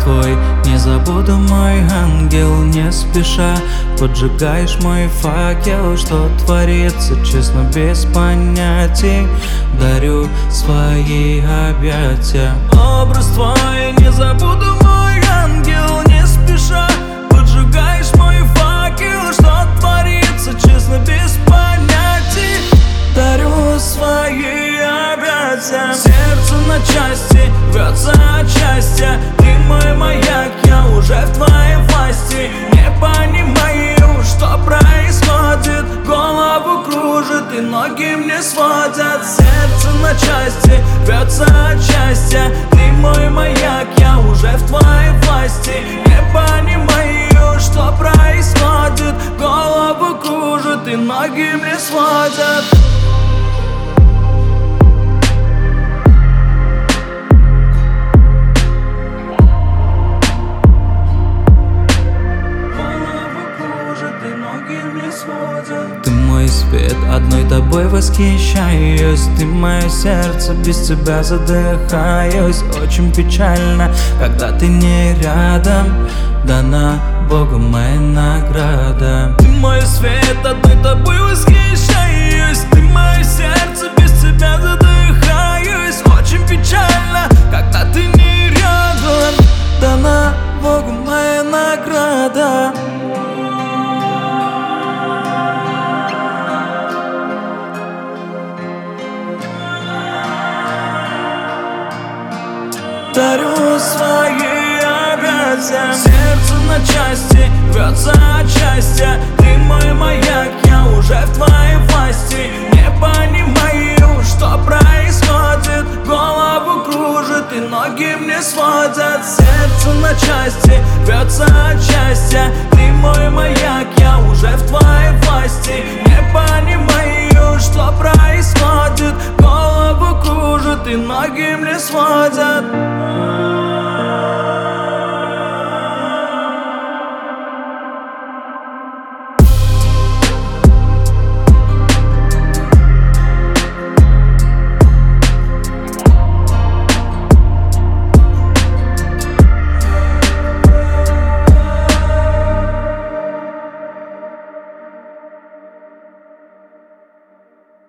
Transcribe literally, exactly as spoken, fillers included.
твой. Не забуду, мой ангел, не спеша поджигаешь мой факел. Что творится, честно, без понятий, дарю свои объятия. Образ твой не забуду, мой ангел, не спеша поджигаешь мой факел. Что творится, честно, без понятий, дарю свои объятия. Сердце на части рвется от счастья, ты мой маяк, я уже в твоей власти. Не понимаю, что происходит, голову кружит и ноги мне сводят. Сердце на части рвется от счастья, ты мой маяк, я уже в твоей власти. Не понимаю, что происходит, голову кружит и ноги мне сводят. Ты мой свет, одной тобой восхищаюсь. Ты мое сердце, без тебя задыхаюсь. Очень печально, когда ты не рядом, дана Богу моя награда. Ты мой свет, одной тобой восхищаюсь. Ты мое сердце, без тебя задыхаюсь. Очень печально, когда ты не рядом, дана Богу моя награда. Дарю свои объятия. Сердце на части рвется от счастья, ты мой маяк, я уже в твоей власти. Не понимаю, что происходит, голову кружит и ноги мне сводят. Сердце на части рвется от счастья, ты мой маяк, я уже в твоей власти. Не понимаю, что происходит, голову кружит и ноги мне сводят.